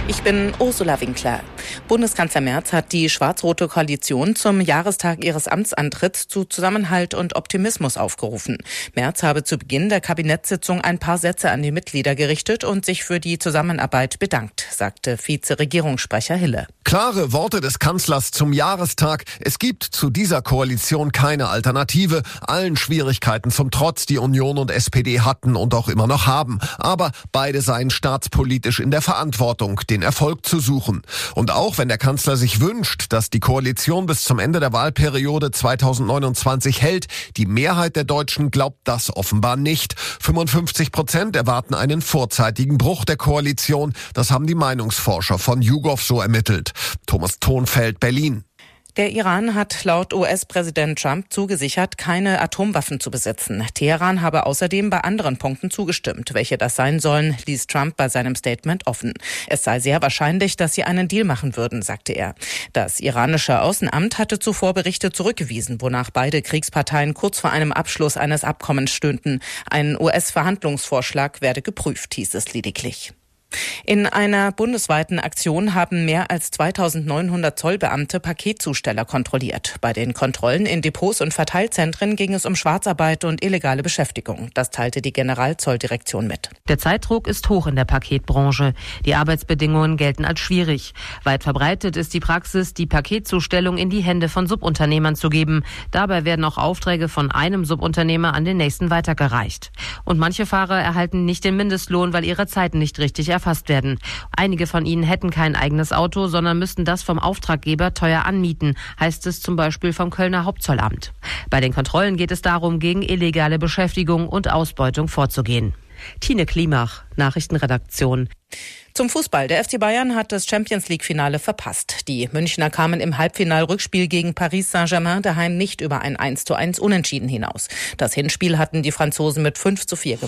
Ich bin Ursula Winkler. Bundeskanzler Merz hat die schwarz-rote Koalition zum Jahrestag ihres Amtsantritts zu Zusammenhalt und Optimismus aufgerufen. Merz habe zu Beginn der Kabinettssitzung ein paar Sätze an die Mitglieder gerichtet und sich für die Zusammenarbeit bedankt, sagte Vize-Regierungssprecher Hille. Klare Worte des Kanzlers zum Jahrestag. Es gibt zu dieser Koalition keine Alternative. Allen Schwierigkeiten zum Trotz, die Union und SPD hatten und auch immer noch haben. Aber beide seien staatspolitisch in der Verantwortung, den Erfolg zu suchen. Und auch wenn der Kanzler sich wünscht, dass die Koalition bis zum Ende der Wahlperiode 2029 hält, die Mehrheit der Deutschen glaubt das offenbar nicht. 55% erwarten einen vorzeitigen Bruch der Koalition. Das haben die Meinungsforscher von YouGov so ermittelt. Thomas Thonfeld, Berlin. Der Iran hat laut US-Präsident Trump zugesichert, keine Atomwaffen zu besitzen. Teheran habe außerdem bei anderen Punkten zugestimmt. Welche das sein sollen, ließ Trump bei seinem Statement offen. Es sei sehr wahrscheinlich, dass sie einen Deal machen würden, sagte er. Das iranische Außenamt hatte zuvor Berichte zurückgewiesen, wonach beide Kriegsparteien kurz vor einem Abschluss eines Abkommens stünden. Ein US-Verhandlungsvorschlag werde geprüft, hieß es lediglich. In einer bundesweiten Aktion haben mehr als 2900 Zollbeamte Paketzusteller kontrolliert. Bei den Kontrollen in Depots und Verteilzentren ging es um Schwarzarbeit und illegale Beschäftigung. Das teilte die Generalzolldirektion mit. Der Zeitdruck ist hoch in der Paketbranche. Die Arbeitsbedingungen gelten als schwierig. Weit verbreitet ist die Praxis, die Paketzustellung in die Hände von Subunternehmern zu geben. Dabei werden auch Aufträge von einem Subunternehmer an den nächsten weitergereicht. Und manche Fahrer erhalten nicht den Mindestlohn, weil ihre Zeiten nicht richtig erfasst werden. Einige von ihnen hätten kein eigenes Auto, sondern müssten das vom Auftraggeber teuer anmieten, heißt es zum Beispiel vom Kölner Hauptzollamt. Bei den Kontrollen geht es darum, gegen illegale Beschäftigung und Ausbeutung vorzugehen. Tine Klimach, Nachrichtenredaktion. Zum Fußball. Der FC Bayern hat das Champions-League-Finale verpasst. Die Münchner kamen im Halbfinal-Rückspiel gegen Paris Saint-Germain daheim nicht über ein 1:1 Unentschieden hinaus. Das Hinspiel hatten die Franzosen mit 5:4 gewonnen.